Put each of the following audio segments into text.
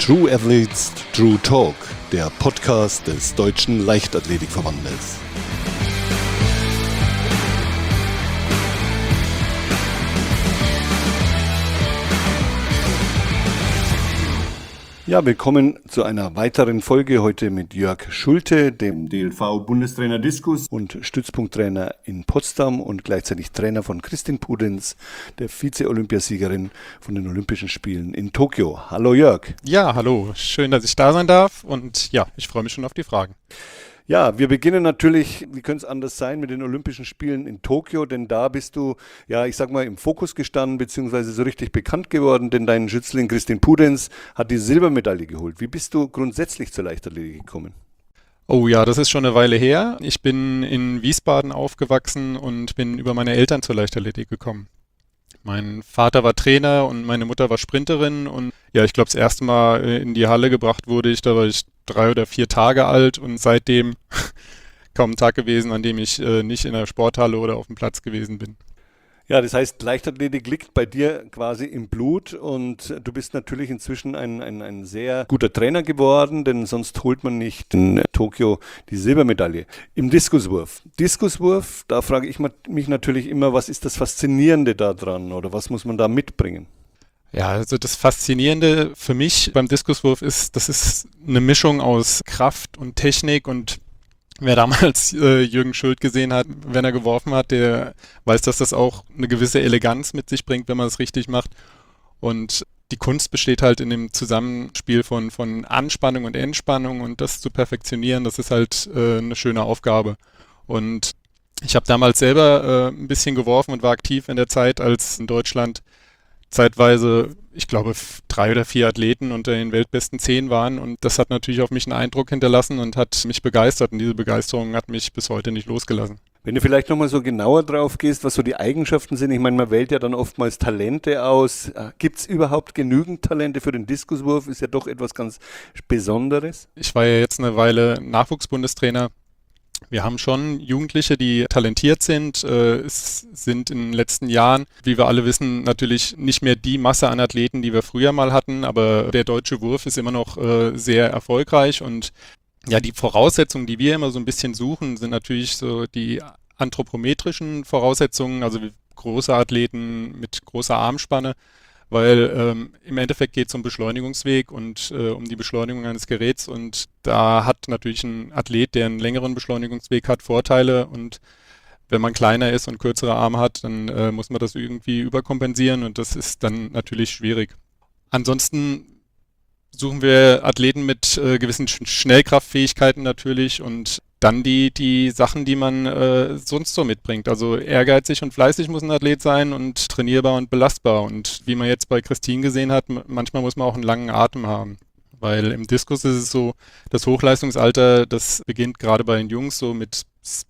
True Athletes, True Talk, der Podcast des Deutschen Leichtathletikverbandes. Ja, willkommen zu einer weiteren Folge heute mit Jörg Schulte, dem DLV-Bundestrainer Diskus und Stützpunkttrainer in Potsdam und gleichzeitig Trainer von Kristin Pudenz, der Vize-Olympiasiegerin von den Olympischen Spielen in Tokio. Hallo Jörg. Ja, hallo. Schön, dass ich da sein darf und ja, ich freue mich schon auf die Fragen. Ja, wir beginnen natürlich, wie könnte es anders sein, mit den Olympischen Spielen in Tokio, denn da bist du, ja, ich sag mal, im Fokus gestanden, beziehungsweise so richtig bekannt geworden, denn dein Schützling Kristin Pudenz hat die Silbermedaille geholt. Wie bist du grundsätzlich zur Leichtathletik gekommen? Oh ja, das ist schon eine Weile her. Ich bin in Wiesbaden aufgewachsen und bin über meine Eltern zur Leichtathletik gekommen. Mein Vater war Trainer und meine Mutter war Sprinterin und ja, ich glaube, das erste Mal in die Halle gebracht wurde ich, da war ich 3 oder 4 Tage alt und seitdem kaum ein Tag gewesen, an dem ich nicht in der Sporthalle oder auf dem Platz gewesen bin. Ja, das heißt, Leichtathletik liegt bei dir quasi im Blut und du bist natürlich inzwischen ein sehr guter Trainer geworden, denn sonst holt man nicht in Tokio die Silbermedaille. Im Diskuswurf. Diskuswurf, da frage ich mich natürlich immer, was ist das Faszinierende daran oder was muss man da mitbringen? Ja, also das Faszinierende für mich beim Diskuswurf ist, das ist eine Mischung aus Kraft und Technik und wer damals Jürgen Schult gesehen hat, wenn er geworfen hat, der weiß, dass das auch eine gewisse Eleganz mit sich bringt, wenn man es richtig macht. Und die Kunst besteht halt in dem Zusammenspiel von Anspannung und Entspannung und das zu perfektionieren, das ist halt eine schöne Aufgabe. Und ich habe damals selber ein bisschen geworfen und war aktiv in der Zeit, als in Deutschland zeitweise, ich glaube, 3 oder 4 Athleten unter den weltbesten 10 waren und das hat natürlich auf mich einen Eindruck hinterlassen und hat mich begeistert und diese Begeisterung hat mich bis heute nicht losgelassen. Wenn du vielleicht nochmal so genauer drauf gehst, was so die Eigenschaften sind, ich meine, man wählt ja dann oftmals Talente aus. Gibt es überhaupt genügend Talente für den Diskuswurf? Ist ja doch etwas ganz Besonderes. Ich war ja jetzt eine Weile Nachwuchsbundestrainer. Wir haben schon Jugendliche, die talentiert sind. Es sind in den letzten Jahren, wie wir alle wissen, natürlich nicht mehr die Masse an Athleten, die wir früher mal hatten, aber der deutsche Wurf ist immer noch sehr erfolgreich und ja, die Voraussetzungen, die wir immer so ein bisschen suchen, sind natürlich so die anthropometrischen Voraussetzungen, also große Athleten mit großer Armspanne, weil im Endeffekt geht es um Beschleunigungsweg und um die Beschleunigung eines Geräts und da hat natürlich ein Athlet, der einen längeren Beschleunigungsweg hat, Vorteile und wenn man kleiner ist und kürzere Arme hat, dann muss man das irgendwie überkompensieren und das ist dann natürlich schwierig. Ansonsten suchen wir Athleten mit gewissen Schnellkraftfähigkeiten natürlich und dann die Sachen, die man sonst so mitbringt. Also ehrgeizig und fleißig muss ein Athlet sein und trainierbar und belastbar. Und wie man jetzt bei Kristin gesehen hat, manchmal muss man auch einen langen Atem haben. Weil im Diskus ist es so, das Hochleistungsalter, das beginnt gerade bei den Jungs so mit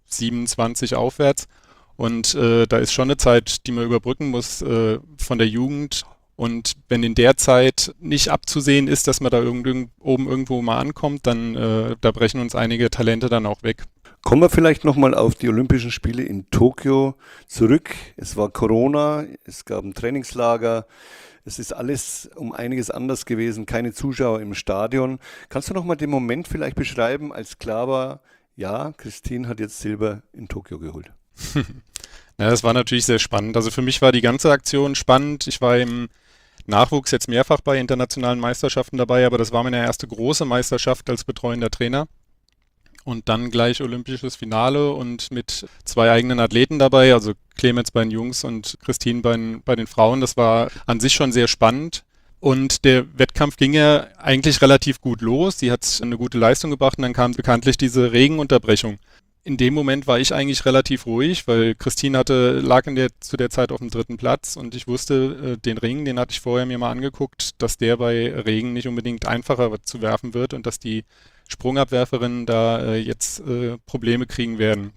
27 aufwärts. Und da ist schon eine Zeit, die man überbrücken muss von der Jugend. Und wenn in der Zeit nicht abzusehen ist, dass man da oben irgendwo mal ankommt, dann da brechen uns einige Talente dann auch weg. Kommen wir vielleicht nochmal auf die Olympischen Spiele in Tokio zurück. Es war Corona, es gab ein Trainingslager, es ist alles um einiges anders gewesen, keine Zuschauer im Stadion. Kannst du nochmal den Moment vielleicht beschreiben, als klar war, ja, Kristin hat jetzt Silber in Tokio geholt? Ja, das war natürlich sehr spannend. Also für mich war die ganze Aktion spannend. Ich war im Nachwuchs jetzt mehrfach bei internationalen Meisterschaften dabei, aber das war meine erste große Meisterschaft als betreuender Trainer. Und dann gleich olympisches Finale und mit 2 eigenen Athleten dabei, also Clemens bei den Jungs und Kristin bei den Frauen. Das war an sich schon sehr spannend. Und der Wettkampf ging ja eigentlich relativ gut los. Sie hat eine gute Leistung gebracht und dann kam bekanntlich diese Regenunterbrechung. In dem Moment war ich eigentlich relativ ruhig, weil Kristin lag zu der Zeit auf dem 3. Platz und ich wusste, den Ring, den hatte ich vorher mir mal angeguckt, dass der bei Regen nicht unbedingt einfacher zu werfen wird und dass die Sprungabwerferinnen da jetzt Probleme kriegen werden.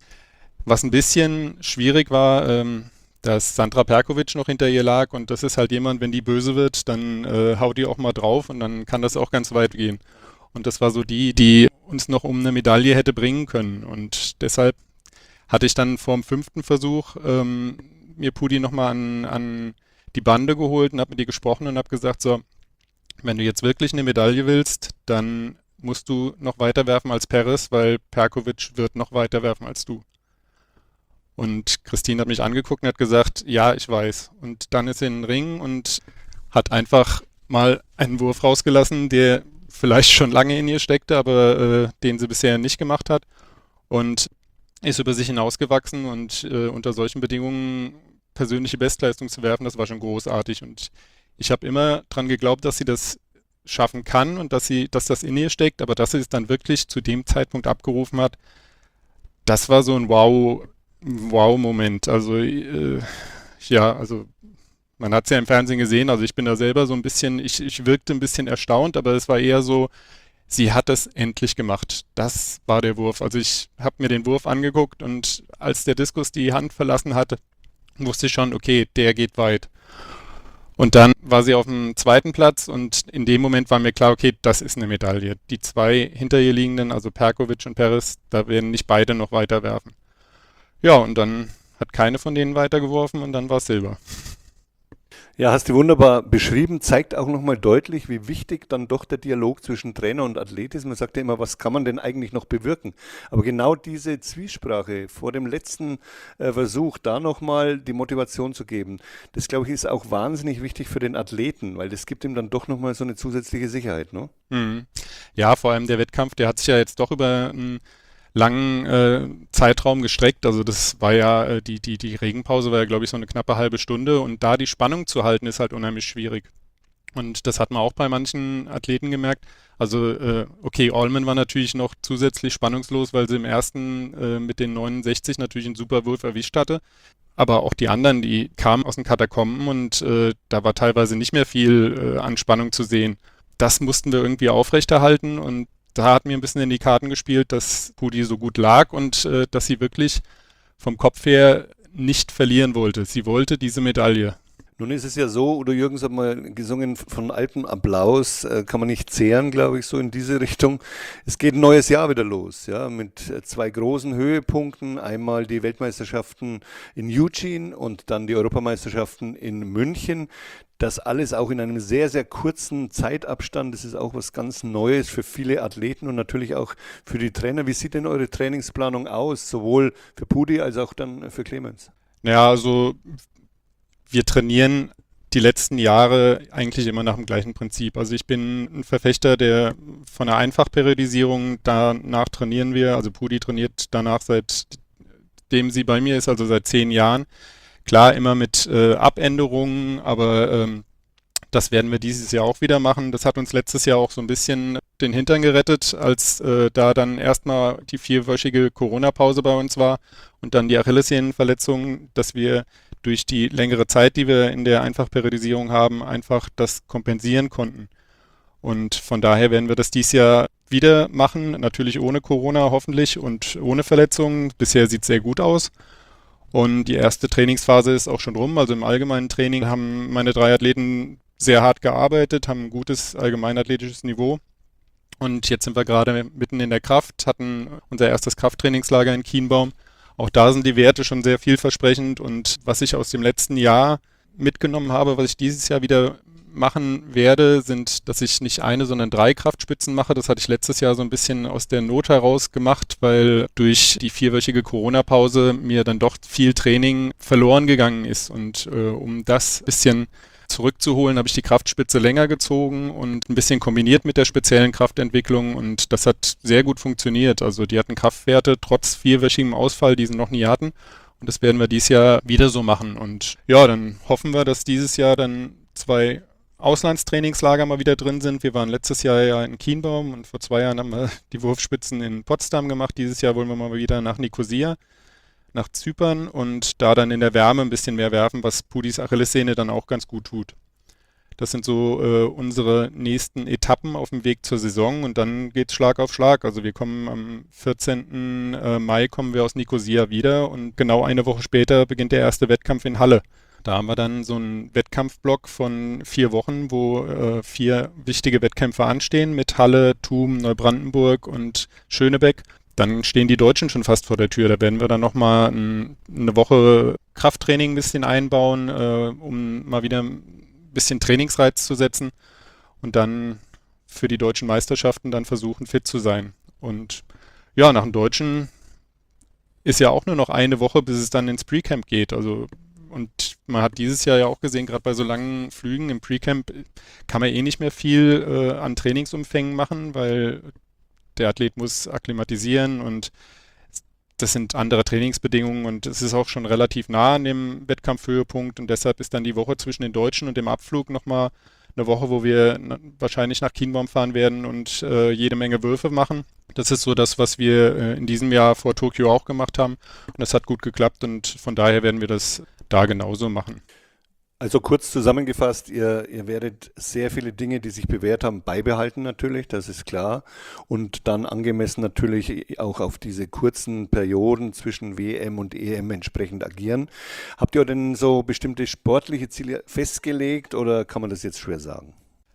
Was ein bisschen schwierig war, dass Sandra Perkovic noch hinter ihr lag und das ist halt jemand, wenn die böse wird, dann haut die auch mal drauf und dann kann das auch ganz weit gehen. Und das war so die uns noch um eine Medaille hätte bringen können. Und deshalb hatte ich dann vor dem 5. Versuch mir Pudi nochmal an die Bande geholt und habe mit ihr gesprochen und habe gesagt, so, Wenn du jetzt wirklich eine Medaille willst, dann musst du noch weiter werfen als Perez, weil Perkovic wird noch weiter werfen als du. Und Christine hat mich angeguckt und hat gesagt, ja, ich weiß. Und dann ist sie in den Ring und hat einfach mal einen Wurf rausgelassen, der vielleicht schon lange in ihr steckte, aber den sie bisher nicht gemacht hat. Und ist über sich hinausgewachsen und unter solchen Bedingungen persönliche Bestleistung zu werfen, das war schon großartig. Und ich habe immer dran geglaubt, dass sie das schaffen kann und dass das in ihr steckt, aber dass sie es dann wirklich zu dem Zeitpunkt abgerufen hat, das war so ein Wow-Moment. Also ja, also man hat es ja im Fernsehen gesehen, also ich bin da selber so ein bisschen, ich wirkte ein bisschen erstaunt, aber es war eher so, sie hat es endlich gemacht. Das war der Wurf. Also ich habe mir den Wurf angeguckt und als der Diskus die Hand verlassen hatte, wusste ich schon, okay, der geht weit. Und dann war sie auf dem zweiten Platz und in dem Moment war mir klar, okay, das ist eine Medaille. Die zwei hinter ihr liegenden, also Perkovic und Perez, da werden nicht beide noch weiter werfen. Ja, und dann hat keine von denen weitergeworfen und dann war es Silber. Ja, hast du wunderbar beschrieben, zeigt auch nochmal deutlich, wie wichtig dann doch der Dialog zwischen Trainer und Athlet ist. Man sagt ja immer, was kann man denn eigentlich noch bewirken? Aber genau diese Zwiesprache vor dem letzten Versuch, da nochmal die Motivation zu geben, das glaube ich ist auch wahnsinnig wichtig für den Athleten, weil das gibt ihm dann doch nochmal so eine zusätzliche Sicherheit, ne? Mhm. Ja, vor allem der Wettkampf, der hat sich ja jetzt doch über einen langen Zeitraum gestreckt. Also das war ja, die Regenpause war ja, glaube ich, so eine knappe halbe Stunde und da die Spannung zu halten, ist halt unheimlich schwierig. Und das hat man auch bei manchen Athleten gemerkt. Also okay, Allman war natürlich noch zusätzlich spannungslos, weil sie im ersten mit den 69 natürlich einen super Wurf erwischt hatte. Aber auch die anderen, die kamen aus den Katakomben und da war teilweise nicht mehr viel Anspannung zu sehen. Das mussten wir irgendwie aufrechterhalten und da hat mir ein bisschen in die Karten gespielt, dass Pudi so gut lag und dass sie wirklich vom Kopf her nicht verlieren wollte. Sie wollte diese Medaille. Nun ist es ja so, Udo Jürgens hat mal gesungen, von Alpenapplaus kann man nicht zehren, glaube ich, so in diese Richtung. Es geht ein neues Jahr wieder los, ja, mit zwei großen Höhepunkten. Einmal die Weltmeisterschaften in Eugene und dann die Europameisterschaften in München. Das alles auch in einem sehr, sehr kurzen Zeitabstand. Das ist auch was ganz Neues für viele Athleten und natürlich auch für die Trainer. Wie sieht denn eure Trainingsplanung aus, sowohl für Pudi als auch dann für Clemens? Naja, also wir trainieren die letzten Jahre eigentlich immer nach dem gleichen Prinzip. Also ich bin ein Verfechter von der Einfachperiodisierung. Danach trainieren wir, also Pudi trainiert danach seitdem sie bei mir ist, also seit 10 Jahren. Klar, immer mit Abänderungen, aber das werden wir dieses Jahr auch wieder machen. Das hat uns letztes Jahr auch so ein bisschen den Hintern gerettet, als da dann erstmal die 4-wöchige Corona-Pause bei uns war und dann die Achillessehnenverletzung, dass wir durch die längere Zeit, die wir in der Einfachperiodisierung haben, einfach das kompensieren konnten. Und von daher werden wir das dieses Jahr wieder machen, natürlich ohne Corona hoffentlich und ohne Verletzungen. Bisher sieht es sehr gut aus. Und die erste Trainingsphase ist auch schon rum. Also im allgemeinen Training haben meine 3 Athleten sehr hart gearbeitet, haben ein gutes allgemeinathletisches Niveau. Und jetzt sind wir gerade mitten in der Kraft, hatten unser erstes Krafttrainingslager in Kienbaum. Auch da sind die Werte schon sehr vielversprechend. Und was ich aus dem letzten Jahr mitgenommen habe, was ich dieses Jahr wieder machen werde, sind, dass ich nicht eine, sondern 3 Kraftspitzen mache. Das hatte ich letztes Jahr so ein bisschen aus der Not heraus gemacht, weil durch die 4-wöchige Corona-Pause mir dann doch viel Training verloren gegangen ist. Und um das ein bisschen zurückzuholen, habe ich die Kraftspitze länger gezogen und ein bisschen kombiniert mit der speziellen Kraftentwicklung und das hat sehr gut funktioniert. Also die hatten Kraftwerte trotz 4-wöchigem Ausfall, die sie noch nie hatten. Und das werden wir dieses Jahr wieder so machen. Und ja, dann hoffen wir, dass dieses Jahr dann 2 Auslandstrainingslager mal wieder drin sind. Wir waren letztes Jahr ja in Kienbaum und vor 2 Jahren haben wir die Wurfspitzen in Potsdam gemacht. Dieses Jahr wollen wir mal wieder nach Nikosia, nach Zypern und da dann in der Wärme ein bisschen mehr werfen, was Pudis Achillessehne dann auch ganz gut tut. Das sind so unsere nächsten Etappen auf dem Weg zur Saison und dann geht's Schlag auf Schlag. Also wir kommen am 14. Mai kommen wir aus Nikosia wieder und genau eine Woche später beginnt der erste Wettkampf in Halle. Da haben wir dann so einen Wettkampfblock von 4 Wochen, wo 4 wichtige Wettkämpfe anstehen mit Halle, Thum, Neubrandenburg und Schönebeck. Dann stehen die Deutschen schon fast vor der Tür. Da werden wir dann nochmal eine Woche Krafttraining ein bisschen einbauen, um mal wieder ein bisschen Trainingsreiz zu setzen. und dann für die deutschen Meisterschaften dann versuchen, fit zu sein. Und ja, nach dem Deutschen ist ja auch nur noch eine Woche, bis es dann ins Pre-Camp geht. Also, und man hat dieses Jahr ja auch gesehen, gerade bei so langen Flügen im Pre-Camp kann man eh nicht mehr viel an Trainingsumfängen machen, weil der Athlet muss akklimatisieren und das sind andere Trainingsbedingungen und es ist auch schon relativ nah an dem Wettkampfhöhepunkt und deshalb ist dann die Woche zwischen den Deutschen und dem Abflug nochmal eine Woche, wo wir wahrscheinlich nach Kienbaum fahren werden und jede Menge Würfe machen. Das ist so das, was wir in diesem Jahr vor Tokio auch gemacht haben und das hat gut geklappt und von daher werden wir das da genauso machen. Also kurz zusammengefasst, ihr werdet sehr viele Dinge, die sich bewährt haben, beibehalten natürlich, das ist klar. Und dann angemessen natürlich auch auf diese kurzen Perioden zwischen WM und EM entsprechend agieren. Habt ihr denn so bestimmte sportliche Ziele festgelegt oder kann man das jetzt schwer sagen?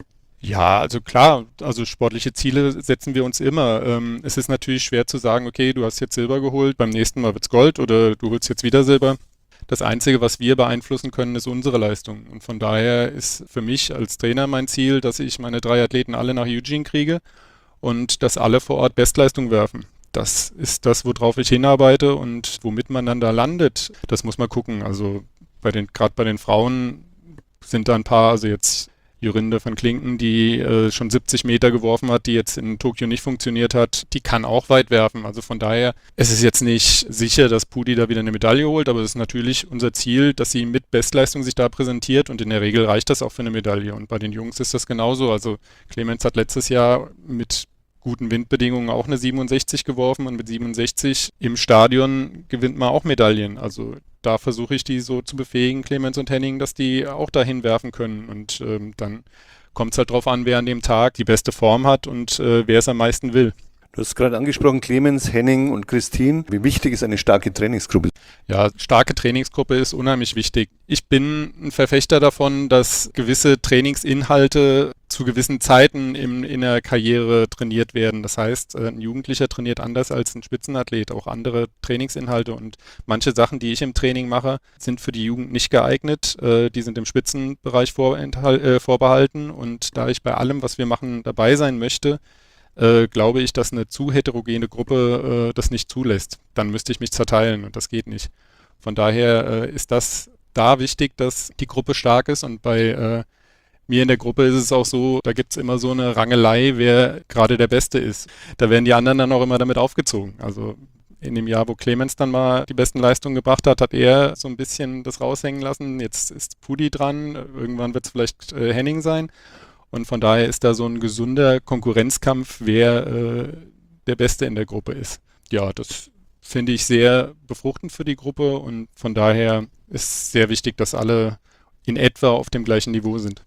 Ja, also klar, also sportliche Ziele setzen wir uns immer. Es ist natürlich schwer zu sagen, okay, du hast jetzt Silber geholt, beim nächsten Mal wird's Gold oder du holst jetzt wieder Silber. Das Einzige, was wir beeinflussen können, ist unsere Leistung. Und von daher ist für mich als Trainer mein Ziel, dass ich meine 3 Athleten alle nach Eugene kriege und dass alle vor Ort Bestleistung werfen. Das ist das, worauf ich hinarbeite und womit man dann da landet, das muss man gucken. Also gerade bei den Frauen sind da ein paar, also jetzt Jorinde van Klinken, die schon 70 Meter geworfen hat, die jetzt in Tokio nicht funktioniert hat, die kann auch weit werfen. Also von daher, es ist jetzt nicht sicher, dass Pudi da wieder eine Medaille holt, aber es ist natürlich unser Ziel, dass sie mit Bestleistung sich da präsentiert und in der Regel reicht das auch für eine Medaille. Und bei den Jungs ist das genauso. Also Clemens hat letztes Jahr mit guten Windbedingungen auch eine 67 geworfen und mit 67 im Stadion gewinnt man auch Medaillen. Also da versuche ich die so zu befähigen, Clemens und Henning, dass die auch dahin werfen können. Und dann kommt es halt drauf an, wer an dem Tag die beste Form hat und wer es am meisten will. Du hast gerade angesprochen, Clemens, Henning und Christine. Wie wichtig ist eine starke Trainingsgruppe? Ja, starke Trainingsgruppe ist unheimlich wichtig. Ich bin ein Verfechter davon, dass gewisse Trainingsinhalte zu gewissen Zeiten in der Karriere trainiert werden. Das heißt, ein Jugendlicher trainiert anders als ein Spitzenathlet, auch andere Trainingsinhalte und manche Sachen, die ich im Training mache, sind für die Jugend nicht geeignet. Die sind im Spitzenbereich vorbehalten und da ich bei allem, was wir machen, dabei sein möchte, glaube ich, dass eine zu heterogene Gruppe das nicht zulässt. Dann müsste ich mich zerteilen und das geht nicht. Von daher ist das da wichtig, dass die Gruppe stark ist und bei mir in der Gruppe ist es auch so, da gibt es immer so eine Rangelei, wer gerade der Beste ist. Da werden die anderen dann auch immer damit aufgezogen. Also in dem Jahr, wo Clemens dann mal die besten Leistungen gebracht hat, hat er so ein bisschen das raushängen lassen. Jetzt ist Pudi dran, irgendwann wird es vielleicht Henning sein. Und von daher ist da so ein gesunder Konkurrenzkampf, wer der Beste in der Gruppe ist. Ja, das finde ich sehr befruchtend für die Gruppe und von daher ist sehr wichtig, dass alle in etwa auf dem gleichen Niveau sind.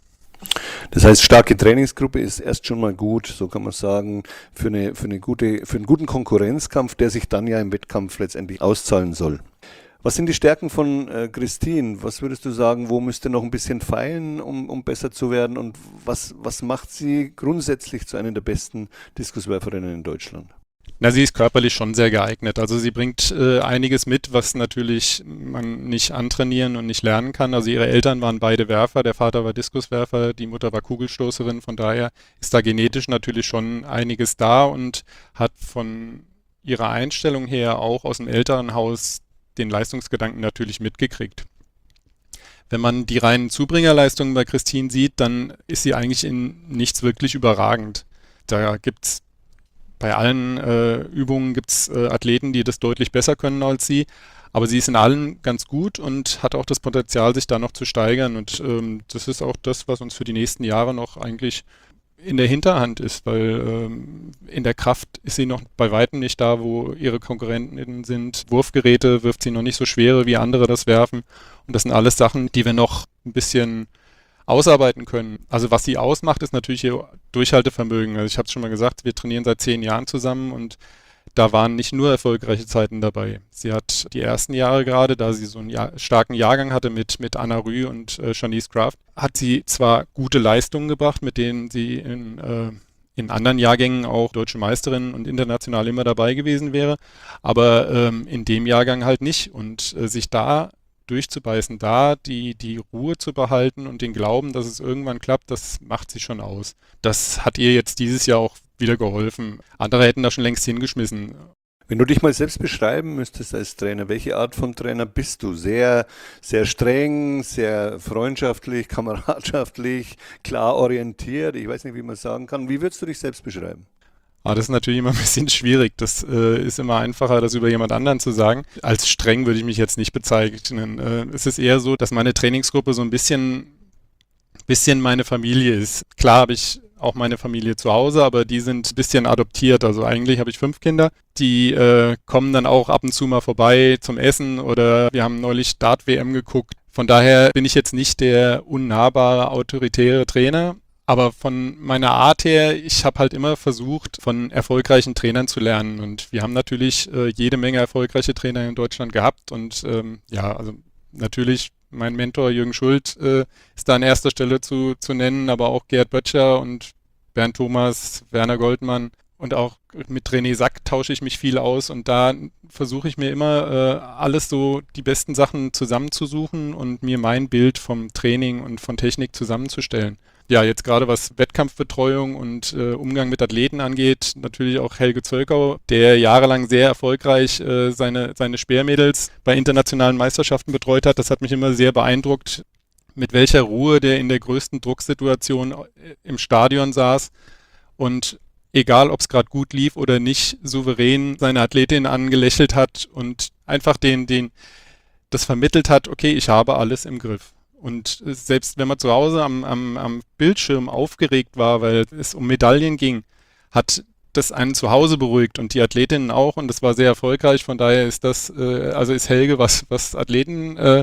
Das heißt, starke Trainingsgruppe ist erst schon mal gut, so kann man sagen, für einen guten Konkurrenzkampf, der sich dann ja im Wettkampf letztendlich auszahlen soll. Was sind die Stärken von Christine? Was würdest du sagen, wo müsste noch ein bisschen feilen, um besser zu werden? Und was macht sie grundsätzlich zu einer der besten Diskuswerferinnen in Deutschland? Na, sie ist körperlich schon sehr geeignet. Also sie bringt einiges mit, was natürlich man nicht antrainieren und nicht lernen kann. Also ihre Eltern waren beide Werfer, der Vater war Diskuswerfer, die Mutter war Kugelstoßerin. Von daher ist da genetisch natürlich schon einiges da und hat von ihrer Einstellung her auch aus dem Elternhaus den Leistungsgedanken natürlich mitgekriegt. Wenn man die reinen Zubringerleistungen bei Christine sieht, dann ist sie eigentlich in nichts wirklich überragend. Da gibt's bei allen Übungen gibt's Athleten, die das deutlich besser können als sie, aber sie ist in allen ganz gut und hat auch das Potenzial, sich da noch zu steigern und das ist auch das, was uns für die nächsten Jahre noch eigentlich in der Hinterhand ist, weil in der Kraft ist sie noch bei weitem nicht da, wo ihre Konkurrentinnen sind. Wurfgeräte wirft sie noch nicht so schwere, wie andere das werfen. Und das sind alles Sachen, die wir noch ein bisschen ausarbeiten können. Also was sie ausmacht, ist natürlich ihr Durchhaltevermögen. Also ich habe es schon mal gesagt, wir trainieren seit 10 Jahren zusammen und da waren nicht nur erfolgreiche Zeiten dabei. Sie hat die ersten Jahre gerade, da sie so einen starken Jahrgang hatte mit Anna Rüh und Shanice Kraft, hat sie zwar gute Leistungen gebracht, mit denen sie in anderen Jahrgängen auch deutsche Meisterin und international immer dabei gewesen wäre, aber in dem Jahrgang halt nicht. Und sich da durchzubeißen, da die Ruhe zu behalten und den Glauben, dass es irgendwann klappt, das macht sie schon aus. Das hat ihr jetzt dieses Jahr auch wieder geholfen. Andere hätten da schon längst hingeschmissen. Wenn du dich mal selbst beschreiben müsstest als Trainer, welche Art von Trainer bist du? Sehr, sehr streng, sehr freundschaftlich, kameradschaftlich, klar orientiert? Ich weiß nicht, wie man sagen kann. Wie würdest du dich selbst beschreiben? Aber das ist natürlich immer ein bisschen schwierig. Das ist immer einfacher, das über jemand anderen zu sagen. Als streng würde ich mich jetzt nicht bezeichnen. Es ist eher so, dass meine Trainingsgruppe so ein bisschen meine Familie ist. Klar habe ich auch meine Familie zu Hause, aber die sind ein bisschen adoptiert. Also eigentlich habe ich 5 Kinder. Die kommen dann auch ab und zu mal vorbei zum Essen oder wir haben neulich Dart-WM geguckt. Von daher bin ich jetzt nicht der unnahbare, autoritäre Trainer. Aber von meiner Art her, ich habe halt immer versucht, von erfolgreichen Trainern zu lernen. Und wir haben natürlich jede Menge erfolgreiche Trainer in Deutschland gehabt. Und also natürlich mein Mentor Jürgen Schult ist da an erster Stelle zu nennen, aber auch Gerd Böttcher und Bernd Thomas, Werner Goldmann. Und auch mit René Sack tausche ich mich viel aus. Und da versuche ich mir immer alles so die besten Sachen zusammenzusuchen und mir mein Bild vom Training und von Technik zusammenzustellen. Ja, jetzt gerade was Wettkampfbetreuung und Umgang mit Athleten angeht, natürlich auch Helge Zölkau, der jahrelang sehr erfolgreich seine Speermädels bei internationalen Meisterschaften betreut hat. Das hat mich immer sehr beeindruckt, mit welcher Ruhe der in der größten Drucksituation im Stadion saß und egal, ob es gerade gut lief oder nicht, souverän seine Athletin angelächelt hat und einfach das vermittelt hat, okay, ich habe alles im Griff. Und selbst wenn man zu Hause am Bildschirm aufgeregt war, weil es um Medaillen ging, hat das einen zu Hause beruhigt und die Athletinnen auch und das war sehr erfolgreich. Von daher ist ist Helge, was Athletenhandling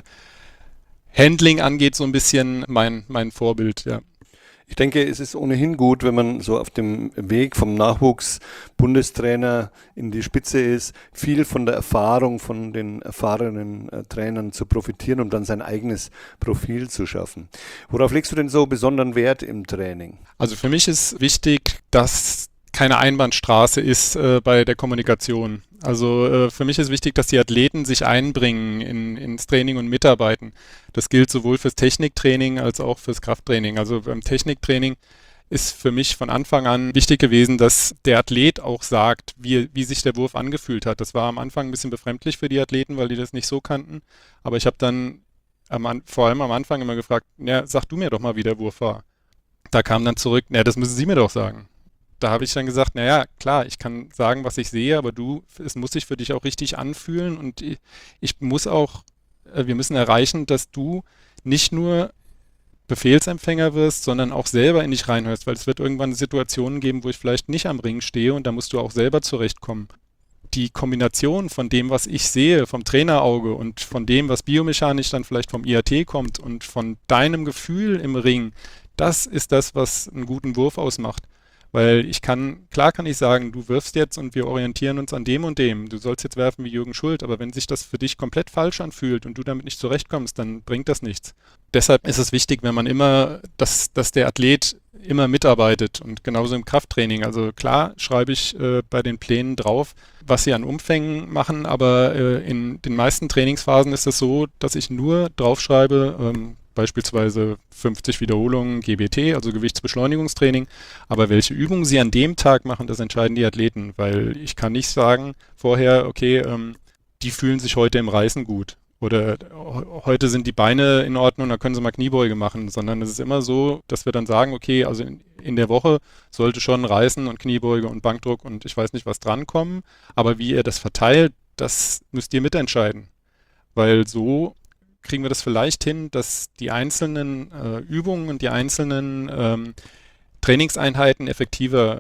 angeht, so ein bisschen mein Vorbild, ja. Ich denke, es ist ohnehin gut, wenn man so auf dem Weg vom Nachwuchs-Bundestrainer in die Spitze ist, viel von der Erfahrung von den erfahrenen Trainern zu profitieren, um dann sein eigenes Profil zu schaffen. Worauf legst du denn so besonderen Wert im Training? Also für mich ist wichtig, dass keine Einbahnstraße ist bei der Kommunikation. Also für mich ist wichtig, dass die Athleten sich einbringen ins Training und mitarbeiten. Das gilt sowohl fürs Techniktraining als auch fürs Krafttraining. Also beim Techniktraining ist für mich von Anfang an wichtig gewesen, dass der Athlet auch sagt, wie sich der Wurf angefühlt hat. Das war am Anfang ein bisschen befremdlich für die Athleten, weil die das nicht so kannten. Aber ich habe dann vor allem am Anfang immer gefragt, ja, sag du mir doch mal, wie der Wurf war. Da kam dann zurück, ja, das müssen Sie mir doch sagen. Da habe ich dann gesagt, naja, klar, ich kann sagen, was ich sehe, aber es muss sich für dich auch richtig anfühlen und wir müssen erreichen, dass du nicht nur Befehlsempfänger wirst, sondern auch selber in dich reinhörst, weil es wird irgendwann Situationen geben, wo ich vielleicht nicht am Ring stehe und da musst du auch selber zurechtkommen. Die Kombination von dem, was ich sehe, vom Trainerauge und von dem, was biomechanisch dann vielleicht vom IAT kommt und von deinem Gefühl im Ring, das ist das, was einen guten Wurf ausmacht. Weil klar kann ich sagen, du wirfst jetzt und wir orientieren uns an dem und dem. Du sollst jetzt werfen wie Jürgen Schult, aber wenn sich das für dich komplett falsch anfühlt und du damit nicht zurechtkommst, dann bringt das nichts. Deshalb ist es wichtig, wenn man dass der Athlet immer mitarbeitet und genauso im Krafttraining. Also klar schreibe ich bei den Plänen drauf, was sie an Umfängen machen, aber in den meisten Trainingsphasen ist es so, dass ich nur draufschreibe, beispielsweise 50 Wiederholungen GBT, also Gewichtsbeschleunigungstraining. Aber welche Übungen sie an dem Tag machen, das entscheiden die Athleten, weil ich kann nicht sagen vorher, okay, die fühlen sich heute im Reißen gut oder heute sind die Beine in Ordnung, da können sie mal Kniebeuge machen, sondern es ist immer so, dass wir dann sagen, okay, also in der Woche sollte schon Reißen und Kniebeuge und Bankdruck und ich weiß nicht was drankommen, aber wie ihr das verteilt, das müsst ihr mitentscheiden, weil so kriegen wir das vielleicht hin, dass die einzelnen Übungen und die einzelnen Trainingseinheiten effektiver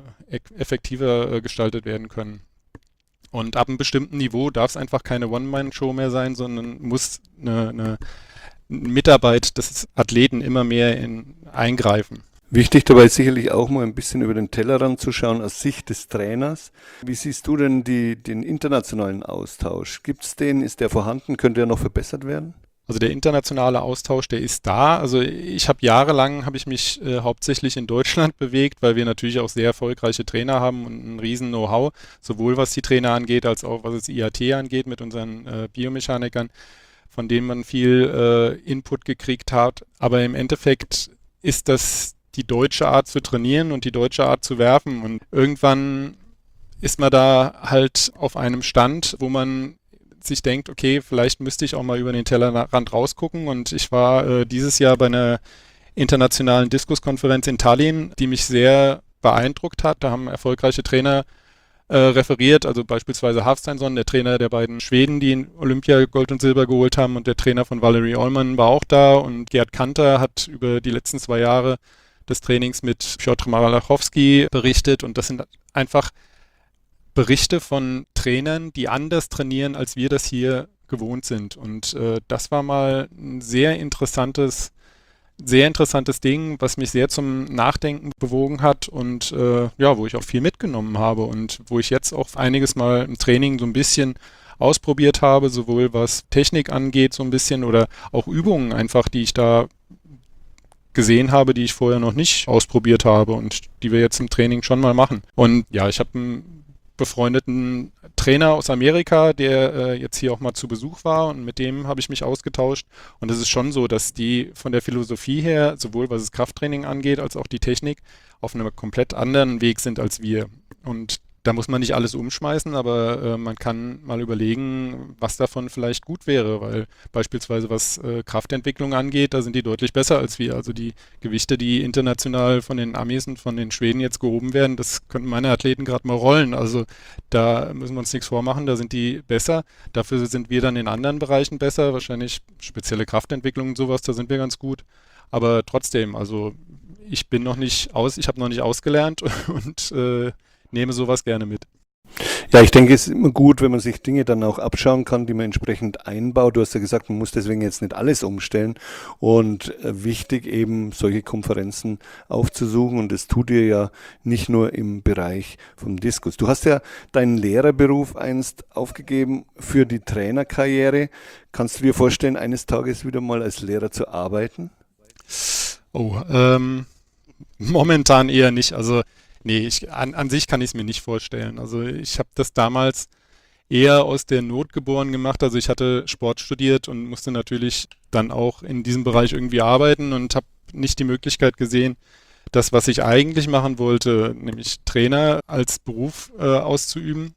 gestaltet werden können. Und ab einem bestimmten Niveau darf es einfach keine One-Man-Show mehr sein, sondern muss eine Mitarbeit des Athleten immer mehr eingreifen. Wichtig dabei ist sicherlich auch mal ein bisschen über den Tellerrand zu schauen aus Sicht des Trainers. Wie siehst du denn den internationalen Austausch? Gibt es den? Ist der vorhanden? Könnte er noch verbessert werden? Also der internationale Austausch, der ist da. Also jahrelang habe ich mich hauptsächlich in Deutschland bewegt, weil wir natürlich auch sehr erfolgreiche Trainer haben und ein riesen Know-how, sowohl was die Trainer angeht, als auch was das IAT angeht mit unseren Biomechanikern. von denen man viel Input gekriegt hat. Aber im Endeffekt ist das die deutsche Art zu trainieren und die deutsche Art zu werfen. Und irgendwann ist man da halt auf einem Stand, wo man sich denkt, okay, vielleicht müsste ich auch mal über den Tellerrand rausgucken. Und ich war dieses Jahr bei einer internationalen Diskuskonferenz in Tallinn, die mich sehr beeindruckt hat. Da haben erfolgreiche Trainer referiert, also beispielsweise Hafsteinsson, der Trainer der beiden Schweden, die in Olympia Gold und Silber geholt haben, und der Trainer von Valerie Allman war auch da, und Gerd Kanter hat über die letzten 2 Jahre des Trainings mit Piotr Malachowski berichtet, und das sind einfach Berichte von Trainern, die anders trainieren, als wir das hier gewohnt sind, und das war mal ein sehr interessantes Ding, was mich sehr zum Nachdenken bewogen hat und ja, wo ich auch viel mitgenommen habe und wo ich jetzt auch einiges mal im Training so ein bisschen ausprobiert habe, sowohl was Technik angeht so ein bisschen oder auch Übungen einfach, die ich da gesehen habe, die ich vorher noch nicht ausprobiert habe und die wir jetzt im Training schon mal machen. Und ja, ich habe einen befreundeten Trainer aus Amerika, der jetzt hier auch mal zu Besuch war, und mit dem habe ich mich ausgetauscht, und es ist schon so, dass die von der Philosophie her, sowohl was das Krafttraining angeht, als auch die Technik, auf einem komplett anderen Weg sind als wir, und da muss man nicht alles umschmeißen, aber man kann mal überlegen, was davon vielleicht gut wäre, weil beispielsweise was Kraftentwicklung angeht, da sind die deutlich besser als wir. Also die Gewichte, die international von den Amis und von den Schweden jetzt gehoben werden, das könnten meine Athleten gerade mal rollen. Also da müssen wir uns nichts vormachen, da sind die besser. Dafür sind wir dann in anderen Bereichen besser, wahrscheinlich spezielle Kraftentwicklung und sowas, da sind wir ganz gut. Aber trotzdem, also ich habe noch nicht ausgelernt und nehme sowas gerne mit. Ja, ich denke, es ist immer gut, wenn man sich Dinge dann auch abschauen kann, die man entsprechend einbaut. Du hast ja gesagt, man muss deswegen jetzt nicht alles umstellen, und wichtig eben solche Konferenzen aufzusuchen, und das tut ihr ja nicht nur im Bereich vom Diskus. Du hast ja deinen Lehrerberuf einst aufgegeben für die Trainerkarriere. Kannst du dir vorstellen, eines Tages wieder mal als Lehrer zu arbeiten? Oh, momentan eher nicht. Also nee, an sich kann ich es mir nicht vorstellen. Also ich habe das damals eher aus der Not geboren gemacht. Also ich hatte Sport studiert und musste natürlich dann auch in diesem Bereich irgendwie arbeiten und habe nicht die Möglichkeit gesehen, das, was ich eigentlich machen wollte, nämlich Trainer als Beruf auszuüben,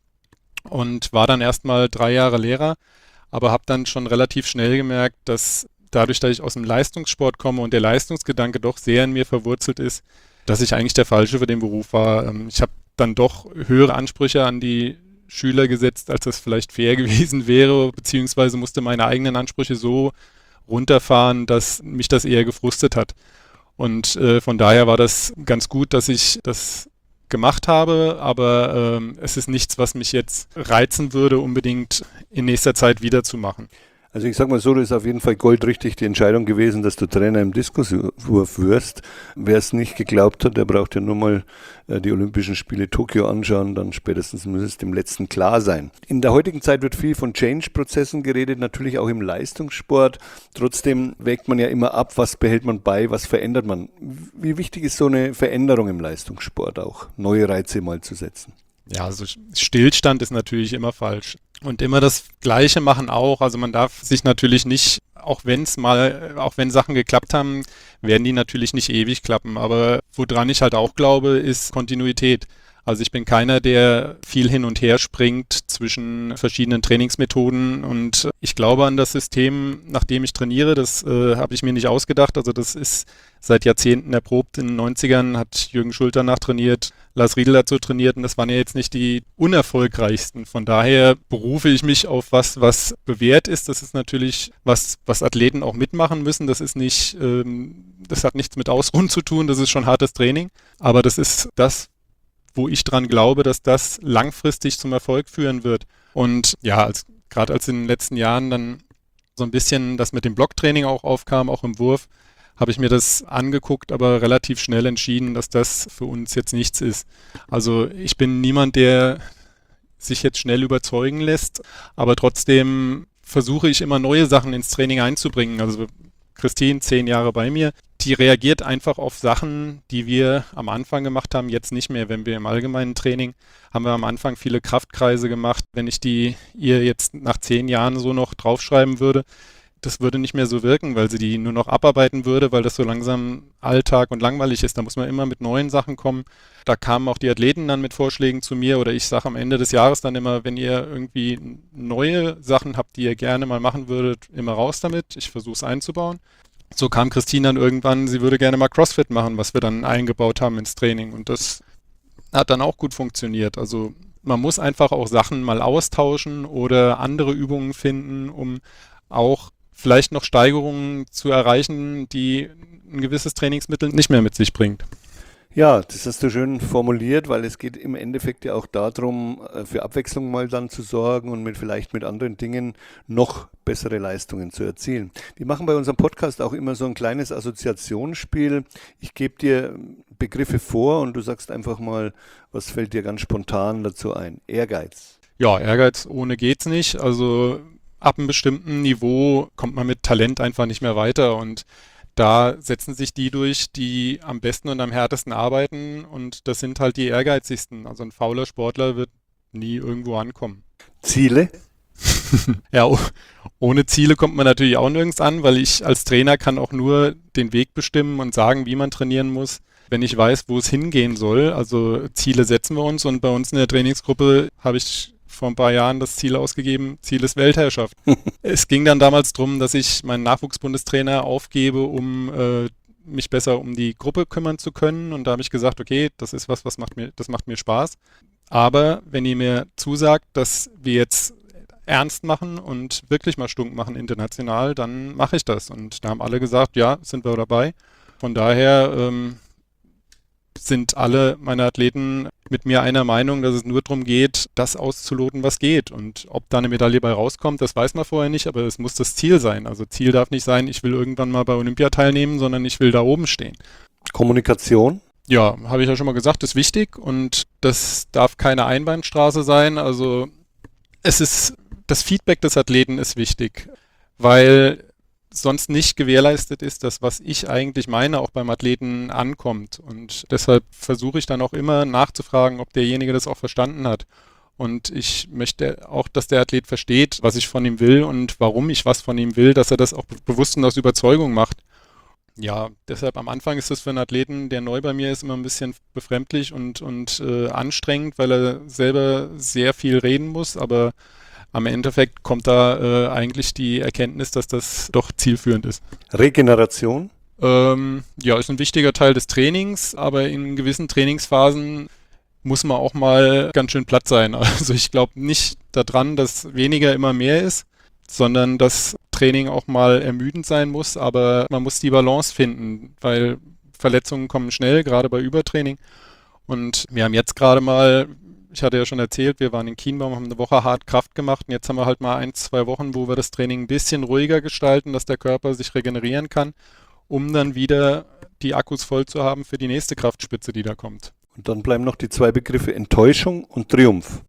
und war dann erstmal 3 Jahre Lehrer, aber habe dann schon relativ schnell gemerkt, dass dadurch, dass ich aus dem Leistungssport komme und der Leistungsgedanke doch sehr in mir verwurzelt ist, dass ich eigentlich der Falsche für den Beruf war. Ich habe dann doch höhere Ansprüche an die Schüler gesetzt, als das vielleicht fair gewesen wäre, beziehungsweise musste meine eigenen Ansprüche so runterfahren, dass mich das eher gefrustet hat. Und von daher war das ganz gut, dass ich das gemacht habe, aber es ist nichts, was mich jetzt reizen würde, unbedingt in nächster Zeit wiederzumachen. Also ich sag mal so, das ist auf jeden Fall goldrichtig die Entscheidung gewesen, dass du Trainer im Diskuswurf wirst. Wer es nicht geglaubt hat, der braucht ja nur mal die Olympischen Spiele Tokio anschauen, dann spätestens muss es dem Letzten klar sein. In der heutigen Zeit wird viel von Change-Prozessen geredet, natürlich auch im Leistungssport. Trotzdem wägt man ja immer ab, was behält man bei, was verändert man. Wie wichtig ist so eine Veränderung im Leistungssport auch, neue Reize mal zu setzen? Ja, also Stillstand ist natürlich immer falsch. Und immer das Gleiche machen auch. Also man darf sich natürlich nicht, auch wenn Sachen geklappt haben, werden die natürlich nicht ewig klappen. Aber woran ich halt auch glaube, ist Kontinuität. Also ich bin keiner, der viel hin und her springt zwischen verschiedenen Trainingsmethoden, und ich glaube an das System, nach dem ich trainiere. Das habe ich mir nicht ausgedacht. Also das ist seit Jahrzehnten erprobt. In den 90ern hat Jürgen Schult danach trainiert, Lars Riedel dazu trainiert, und das waren ja jetzt nicht die unerfolgreichsten. Von daher berufe ich mich auf was bewährt ist. Das ist natürlich was Athleten auch mitmachen müssen. Das ist nicht, das hat nichts mit Ausruhen zu tun. Das ist schon hartes Training. Aber das ist das, wo ich dran glaube, dass das langfristig zum Erfolg führen wird. Und ja, gerade als in den letzten Jahren dann so ein bisschen das mit dem Blocktraining auch aufkam, auch im Wurf, habe ich mir das angeguckt, aber relativ schnell entschieden, dass das für uns jetzt nichts ist. Also ich bin niemand, der sich jetzt schnell überzeugen lässt, aber trotzdem versuche ich immer neue Sachen ins Training einzubringen. Also Christine, 10 Jahre bei mir, die reagiert einfach auf Sachen, die wir am Anfang gemacht haben, jetzt nicht mehr. Wenn wir im allgemeinen Training haben wir am Anfang viele Kraftkreise gemacht. Wenn ich die ihr jetzt nach 10 Jahren so noch draufschreiben würde, das würde nicht mehr so wirken, weil sie die nur noch abarbeiten würde, weil das so langsam Alltag und langweilig ist. Da muss man immer mit neuen Sachen kommen. Da kamen auch die Athleten dann mit Vorschlägen zu mir oder ich sage am Ende des Jahres dann immer, wenn ihr irgendwie neue Sachen habt, die ihr gerne mal machen würdet, immer raus damit. Ich versuche es einzubauen. So kam Christine dann irgendwann, sie würde gerne mal CrossFit machen, was wir dann eingebaut haben ins Training und das hat dann auch gut funktioniert. Also man muss einfach auch Sachen mal austauschen oder andere Übungen finden, um auch vielleicht noch Steigerungen zu erreichen, die ein gewisses Trainingsmittel nicht mehr mit sich bringt. Ja, das hast du schön formuliert, weil es geht im Endeffekt ja auch darum, für Abwechslung mal dann zu sorgen und vielleicht mit anderen Dingen noch bessere Leistungen zu erzielen. Wir machen bei unserem Podcast auch immer so ein kleines Assoziationsspiel. Ich gebe dir Begriffe vor und du sagst einfach mal, was fällt dir ganz spontan dazu ein? Ehrgeiz. Ja, Ehrgeiz ohne geht's nicht. Also ab einem bestimmten Niveau kommt man mit Talent einfach nicht mehr weiter und da setzen sich die durch, die am besten und am härtesten arbeiten und das sind halt die ehrgeizigsten. Also ein fauler Sportler wird nie irgendwo ankommen. Ziele? Ja, ohne Ziele kommt man natürlich auch nirgends an, weil ich als Trainer kann auch nur den Weg bestimmen und sagen, wie man trainieren muss, wenn ich weiß, wo es hingehen soll. Also Ziele setzen wir uns und bei uns in der Trainingsgruppe habe ich vor ein paar Jahren das Ziel ausgegeben, Ziel ist Weltherrschaft. Es ging dann damals darum, dass ich meinen Nachwuchsbundestrainer aufgebe, um mich besser um die Gruppe kümmern zu können. Und da habe ich gesagt, okay, das ist was das macht mir Spaß. Aber wenn ihr mir zusagt, dass wir jetzt ernst machen und wirklich mal stunk machen international, dann mache ich das. Und da haben alle gesagt, ja, sind wir dabei. Von daher sind alle meine Athleten mit mir einer Meinung, dass es nur darum geht, das auszuloten, was geht. Und ob da eine Medaille bei rauskommt, das weiß man vorher nicht, aber es muss das Ziel sein. Also Ziel darf nicht sein, ich will irgendwann mal bei Olympia teilnehmen, sondern ich will da oben stehen. Kommunikation? Ja, habe ich ja schon mal gesagt, ist wichtig und das darf keine Einbahnstraße sein. Also das Feedback des Athleten ist wichtig, weil sonst nicht gewährleistet ist, dass was ich eigentlich meine, auch beim Athleten ankommt. Und deshalb versuche ich dann auch immer nachzufragen, ob derjenige das auch verstanden hat. Und ich möchte auch, dass der Athlet versteht, was ich von ihm will und warum ich was von ihm will, dass er das auch bewusst und aus Überzeugung macht. Ja, deshalb am Anfang ist das für einen Athleten, der neu bei mir ist, immer ein bisschen befremdlich und anstrengend, weil er selber sehr viel reden muss, aber am Endeffekt kommt da eigentlich die Erkenntnis, dass das doch zielführend ist. Regeneration? Ja, ist ein wichtiger Teil des Trainings, aber in gewissen Trainingsphasen muss man auch mal ganz schön platt sein. Also ich glaube nicht daran, dass weniger immer mehr ist, sondern dass Training auch mal ermüdend sein muss, aber man muss die Balance finden, weil Verletzungen kommen schnell, gerade bei Übertraining. Und wir haben jetzt gerade mal, ich hatte ja schon erzählt, wir waren in Kienbaum, haben eine Woche hart Kraft gemacht und jetzt haben wir halt mal 1-2 Wochen, wo wir das Training ein bisschen ruhiger gestalten, dass der Körper sich regenerieren kann, um dann wieder die Akkus voll zu haben für die nächste Kraftspitze, die da kommt. Und dann bleiben noch die zwei Begriffe Enttäuschung und Triumph.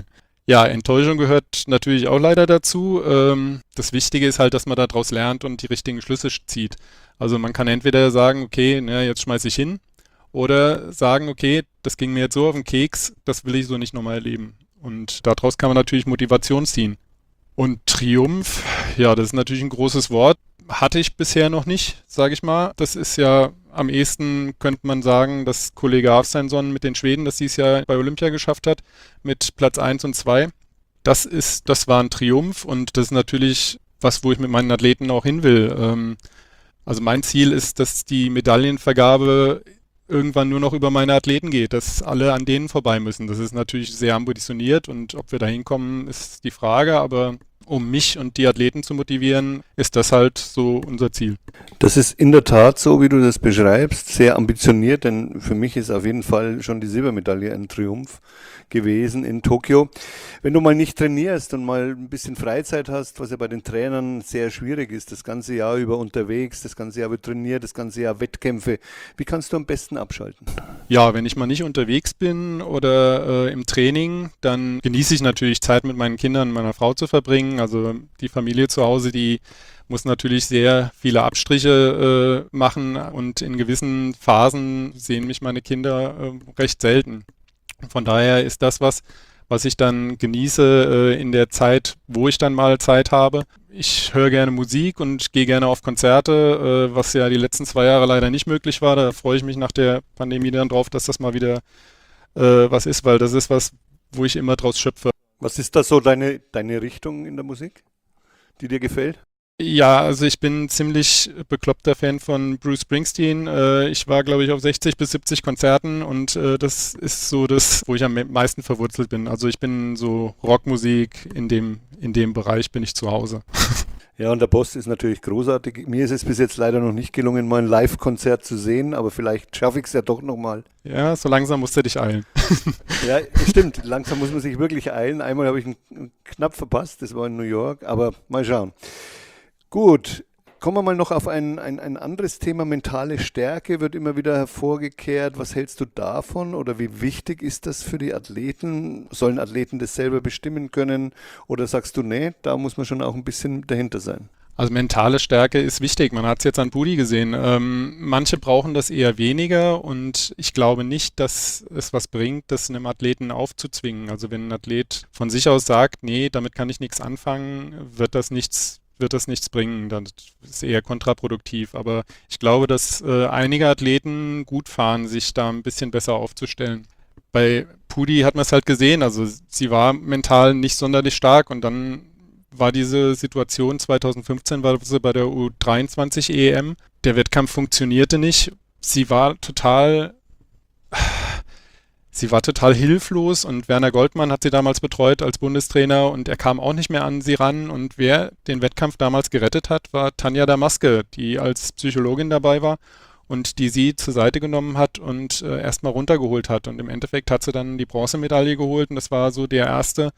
Ja, Enttäuschung gehört natürlich auch leider dazu. Das Wichtige ist halt, dass man daraus lernt und die richtigen Schlüsse zieht. Also man kann entweder sagen, okay, na, jetzt schmeiße ich hin, oder sagen, okay, das ging mir jetzt so auf den Keks, das will ich so nicht nochmal erleben. Und daraus kann man natürlich Motivation ziehen. Und Triumph, ja, das ist natürlich ein großes Wort. Hatte ich bisher noch nicht, sage ich mal. Das ist ja am ehesten, könnte man sagen, dass Kollege Hafsteinsson mit den Schweden das dieses Jahr bei Olympia geschafft hat, mit Platz 1 und 2. Das war ein Triumph und das ist natürlich was, wo ich mit meinen Athleten auch hin will. Also mein Ziel ist, dass die Medaillenvergabe irgendwann nur noch über meine Athleten geht, dass alle an denen vorbei müssen. Das ist natürlich sehr ambitioniert und ob wir da hinkommen, ist die Frage, aber um mich und die Athleten zu motivieren, ist das halt so unser Ziel. Das ist in der Tat so, wie du das beschreibst, sehr ambitioniert, denn für mich ist auf jeden Fall schon die Silbermedaille ein Triumph gewesen in Tokio. Wenn du mal nicht trainierst und mal ein bisschen Freizeit hast, was ja bei den Trainern sehr schwierig ist, das ganze Jahr über unterwegs, das ganze Jahr über trainiert, das ganze Jahr Wettkämpfe, wie kannst du am besten abschalten? Ja, wenn ich mal nicht unterwegs bin oder im Training, dann genieße ich natürlich Zeit mit meinen Kindern und meiner Frau zu verbringen. Also die Familie zu Hause, die muss natürlich sehr viele Abstriche machen und in gewissen Phasen sehen mich meine Kinder recht selten. Von daher ist das was, was ich dann genieße in der Zeit, wo ich dann mal Zeit habe. Ich höre gerne Musik und gehe gerne auf Konzerte, was ja die letzten 2 Jahre leider nicht möglich war. Da freue ich mich nach der Pandemie dann drauf, dass das mal wieder was ist, weil das ist was, wo ich immer draus schöpfe. Was ist da so deine Richtung in der Musik, die dir gefällt? Ja, also ich bin ein ziemlich bekloppter Fan von Bruce Springsteen. Ich war, glaube ich, auf 60 bis 70 Konzerten und das ist so das, wo ich am meisten verwurzelt bin. Also ich bin so Rockmusik, in dem Bereich bin ich zu Hause. Ja, und der Boss ist natürlich großartig. Mir ist es bis jetzt leider noch nicht gelungen, mal ein Live-Konzert zu sehen, aber vielleicht schaffe ich es ja doch nochmal. Ja, so langsam musst du dich eilen. Ja, stimmt. Langsam muss man sich wirklich eilen. Einmal habe ich ihn knapp verpasst, das war in New York, aber mal schauen. Gut, kommen wir mal noch auf ein anderes Thema. Mentale Stärke wird immer wieder hervorgekehrt. Was hältst du davon oder wie wichtig ist das für die Athleten? Sollen Athleten das selber bestimmen können oder sagst du, nee, da muss man schon auch ein bisschen dahinter sein? Also mentale Stärke ist wichtig. Man hat es jetzt an Pudi gesehen. Manche brauchen das eher weniger und ich glaube nicht, dass es was bringt, das einem Athleten aufzuzwingen. Also wenn ein Athlet von sich aus sagt, nee, damit kann ich nichts anfangen, wird das nichts bringen. Das ist eher kontraproduktiv. Aber ich glaube, dass einige Athleten gut fahren, sich da ein bisschen besser aufzustellen. Bei Pudi hat man es halt gesehen. Also sie war mental nicht sonderlich stark und dann war diese Situation 2015 war sie bei der U23 EM. Der Wettkampf funktionierte nicht. Sie war total hilflos und Werner Goldmann hat sie damals betreut als Bundestrainer und er kam auch nicht mehr an sie ran. Und wer den Wettkampf damals gerettet hat, war Tanja Damaske, die als Psychologin dabei war und die sie zur Seite genommen hat und erstmal runtergeholt hat. Und im Endeffekt hat sie dann die Bronzemedaille geholt und das war so ihr erster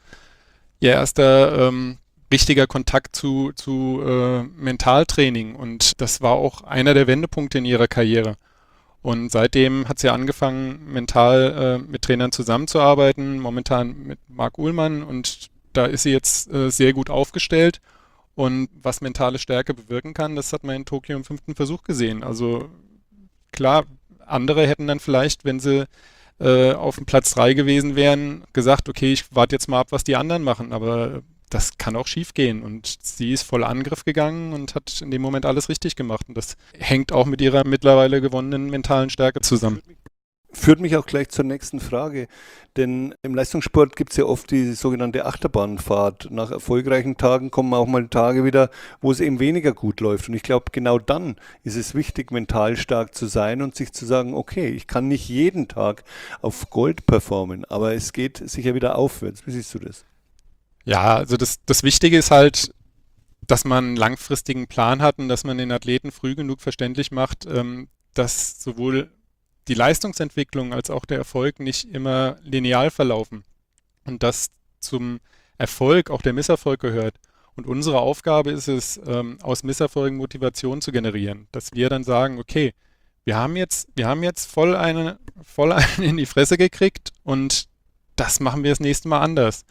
richtiger Kontakt zu Mentaltraining. Und das war auch einer der Wendepunkte in ihrer Karriere. Und seitdem hat sie angefangen, mental mit Trainern zusammenzuarbeiten, momentan mit Marc Uhlmann und da ist sie jetzt sehr gut aufgestellt. Und was mentale Stärke bewirken kann, das hat man in Tokio im 5. Versuch gesehen. Also klar, andere hätten dann vielleicht, wenn sie auf dem Platz 3 gewesen wären, gesagt, okay, ich warte jetzt mal ab, was die anderen machen, aber das kann auch schief gehen und sie ist voll Angriff gegangen und hat in dem Moment alles richtig gemacht und das hängt auch mit ihrer mittlerweile gewonnenen mentalen Stärke zusammen. Führt mich auch gleich zur nächsten Frage, denn im Leistungssport gibt es ja oft die sogenannte Achterbahnfahrt. Nach erfolgreichen Tagen kommen auch mal Tage wieder, wo es eben weniger gut läuft und ich glaube, genau dann ist es wichtig, mental stark zu sein und sich zu sagen, okay, ich kann nicht jeden Tag auf Gold performen, aber es geht sicher wieder aufwärts. Wie siehst du das? Ja, also das Wichtige ist halt, dass man einen langfristigen Plan hat und dass man den Athleten früh genug verständlich macht, dass sowohl die Leistungsentwicklung als auch der Erfolg nicht immer lineal verlaufen und dass zum Erfolg auch der Misserfolg gehört. Und unsere Aufgabe ist es, aus Misserfolgen Motivation zu generieren, dass wir dann sagen, okay, wir haben jetzt voll eine in die Fresse gekriegt und das machen wir das nächste Mal anders.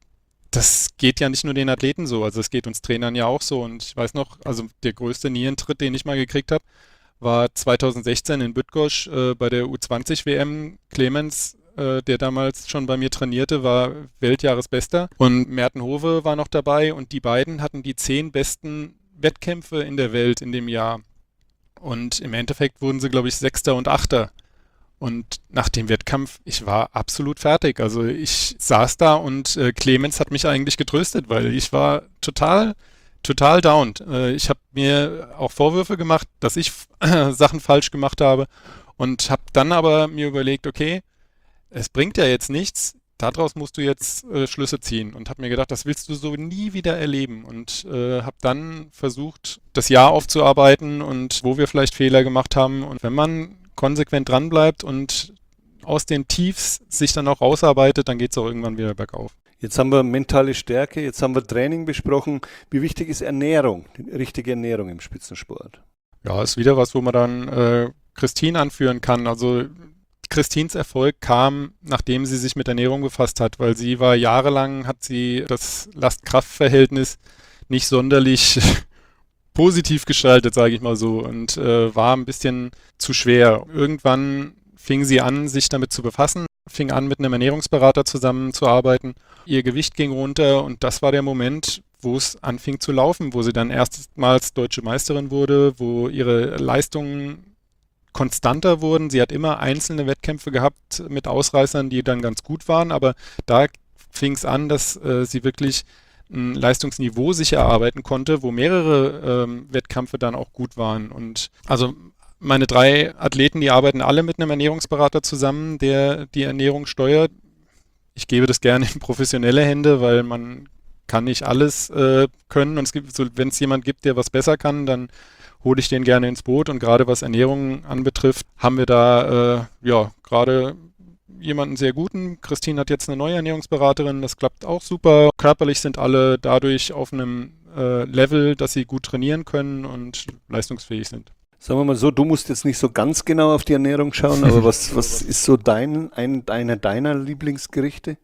Das geht ja nicht nur den Athleten so, also es geht uns Trainern ja auch so. Und ich weiß noch, also der größte Nierentritt, den ich mal gekriegt habe, war 2016 in Bydgoszcz bei der U20-WM. Clemens, der damals schon bei mir trainierte, war Weltjahresbester und Merten Hove war noch dabei und die beiden hatten die 10 besten Wettkämpfe in der Welt in dem Jahr. Und im Endeffekt wurden sie, glaube ich, Sechster und Achter. Und nach dem Wettkampf, ich war absolut fertig. Also ich saß da und Clemens hat mich eigentlich getröstet, weil ich war total down. Ich habe mir auch Vorwürfe gemacht, dass ich Sachen falsch gemacht habe und habe dann aber mir überlegt, okay, es bringt ja jetzt nichts, daraus musst du jetzt Schlüsse ziehen und habe mir gedacht, das willst du so nie wieder erleben und habe dann versucht, das Jahr aufzuarbeiten und wo wir vielleicht Fehler gemacht haben und wenn man konsequent dranbleibt und aus den Tiefs sich dann auch rausarbeitet, dann geht es auch irgendwann wieder bergauf. Jetzt haben wir mentale Stärke, jetzt haben wir Training besprochen. Wie wichtig ist Ernährung, die richtige Ernährung im Spitzensport? Ja, ist wieder was, wo man dann Christine anführen kann. Also Christines Erfolg kam, nachdem sie sich mit Ernährung befasst hat, weil sie war jahrelang, hat sie das Last-Kraft-Verhältnis nicht sonderlich positiv gestaltet, sage ich mal so, und war ein bisschen zu schwer. Irgendwann fing sie an, sich damit zu befassen, fing an, mit einem Ernährungsberater zusammenzuarbeiten. Ihr Gewicht ging runter und das war der Moment, wo es anfing zu laufen, wo sie dann erstmals deutsche Meisterin wurde, wo ihre Leistungen konstanter wurden. Sie hat immer einzelne Wettkämpfe gehabt mit Ausreißern, die dann ganz gut waren, aber da fing es an, dass sie wirklich ein Leistungsniveau sich erarbeiten konnte, wo mehrere Wettkämpfe dann auch gut waren. Und also meine 3 Athleten, die arbeiten alle mit einem Ernährungsberater zusammen, der die Ernährung steuert. Ich gebe das gerne in professionelle Hände, weil man kann nicht alles können. Und es gibt, so, wenn es jemand gibt, der was besser kann, dann hole ich den gerne ins Boot. Und gerade was Ernährung anbetrifft, haben wir da gerade jemanden sehr guten. Christine hat jetzt eine neue Ernährungsberaterin, das klappt auch super. Körperlich sind alle dadurch auf einem Level, dass sie gut trainieren können und leistungsfähig sind. Sagen wir mal so, du musst jetzt nicht so ganz genau auf die Ernährung schauen, aber was ist so einer deiner Lieblingsgerichte?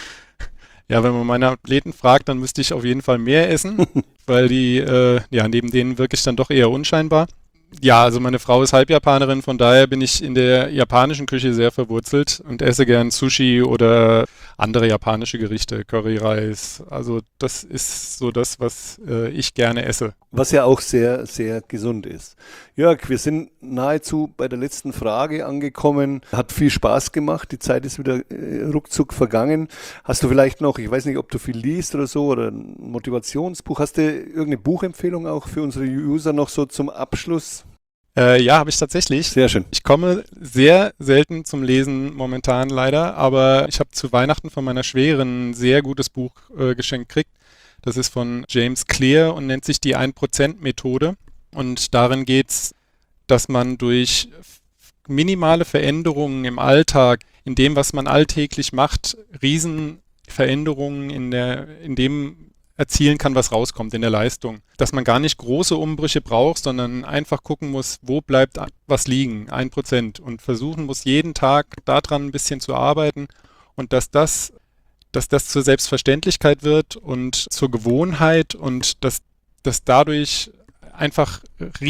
Ja, wenn man meine Athleten fragt, dann müsste ich auf jeden Fall mehr essen, weil die neben denen wirklich dann doch eher unscheinbar. Ja, also meine Frau ist Halbjapanerin, von daher bin ich in der japanischen Küche sehr verwurzelt und esse gern Sushi oder andere japanische Gerichte, Curryreis. Also das ist so das, was ich gerne esse. Was ja auch sehr, sehr gesund ist. Jörg, wir sind nahezu bei der letzten Frage angekommen. Hat viel Spaß gemacht. Die Zeit ist wieder ruckzuck vergangen. Hast du vielleicht noch, ich weiß nicht, ob du viel liest oder so, oder ein Motivationsbuch. Hast du irgendeine Buchempfehlung auch für unsere User noch so zum Abschluss? Ja, habe ich tatsächlich. Sehr schön. Ich komme sehr selten zum Lesen momentan leider, aber ich habe zu Weihnachten von meiner Schwägerin ein sehr gutes Buch geschenkt gekriegt. Das ist von James Clear und nennt sich die 1%-Methode. Und darin geht es, dass man durch minimale Veränderungen im Alltag, in dem, was man alltäglich macht, Riesenveränderungen in dem erzielen kann, was rauskommt in der Leistung. Dass man gar nicht große Umbrüche braucht, sondern einfach gucken muss, wo bleibt was liegen, 1%, und versuchen muss, jeden Tag daran ein bisschen zu arbeiten und dass das zur Selbstverständlichkeit wird und zur Gewohnheit und dass dadurch einfach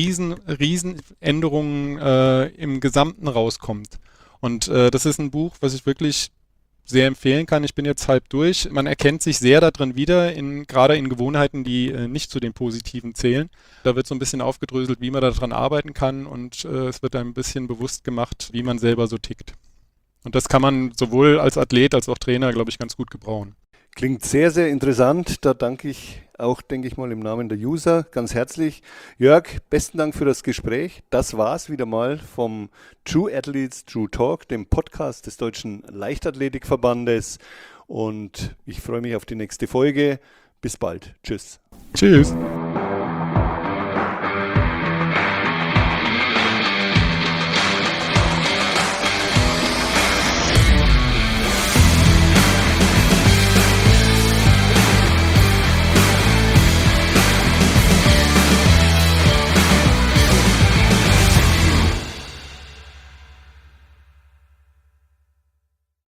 Riesenänderungen im Gesamten rauskommt. Und das ist ein Buch, was ich wirklich sehr empfehlen kann. Ich bin jetzt halb durch. Man erkennt sich sehr darin wieder, gerade in Gewohnheiten, die nicht zu den positiven zählen. Da wird so ein bisschen aufgedröselt, wie man daran arbeiten kann und es wird einem ein bisschen bewusst gemacht, wie man selber so tickt. Und das kann man sowohl als Athlet als auch Trainer, glaube ich, ganz gut gebrauchen. Klingt sehr, sehr interessant. Da danke ich auch, denke ich mal, im Namen der User ganz herzlich. Jörg, besten Dank für das Gespräch. Das war's wieder mal vom True Athletes True Talk, dem Podcast des Deutschen Leichtathletikverbandes. Und ich freue mich auf die nächste Folge. Bis bald. Tschüss. Tschüss.